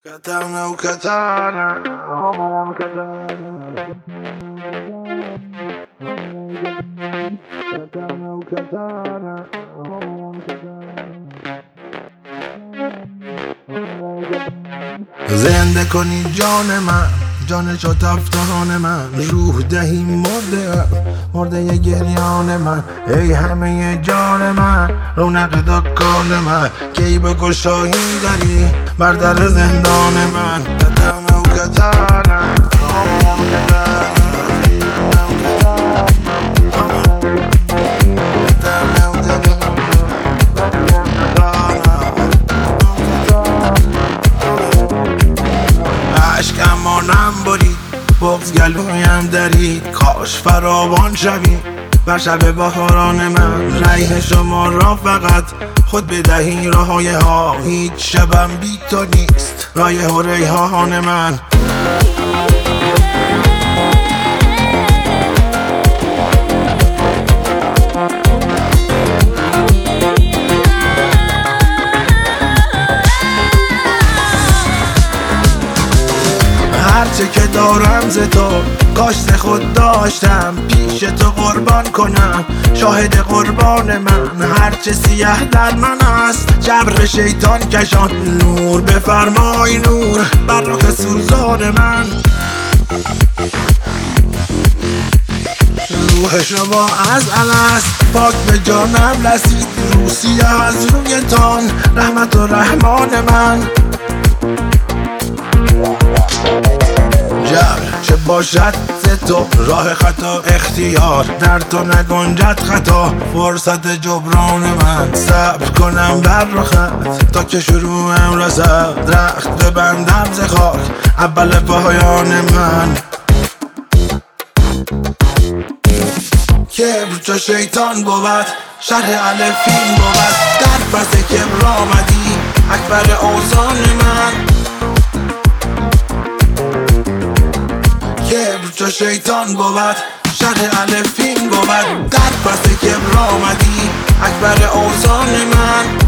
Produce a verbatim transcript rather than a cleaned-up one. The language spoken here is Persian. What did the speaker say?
Katana o katana, oh katana. Katana o katana, oh katana. زنده کنی جان من، جان چو تفتان من، روح دهی مرده مرده گریان من. ای همه جان من، رونق دکان من، کی به گشایی داری بر در زندان من. کتم و کتانم اشکمانم برید، بغض گلویم درید، کاش فراوان شوی بر شب بهاران من. ریح شما را فقط خود بدهی راهای ها، هیچ شبم بی تو نیست رایح و ریحان من. هرچه که دارم ز تو کاشت خود داشتم، پیش تو قربان کنم شاهد قربان من. هرچه سیه در من است جبر شیطان کشان، نور بفرمای نور بر رخ سوزان من. روح شما از الست پاک به جانم رسید، روسی از رویتان رحمت و رحمان من. جبر چه باشد ز تو راه خطا اختیار، در تو نگنجد خطا فرصت جبران من. صبر کنم بر رخت تا که شروعم رسد، رخت ببندم ز خاک اول پایان من. کبر چو شیطان بود شرح الفین بود، در پس کبر آمدی اکبر اوزان من. کبر چو شیطان بود شرح الفین بود، در پس کبر آمدی اکبر اوزان من.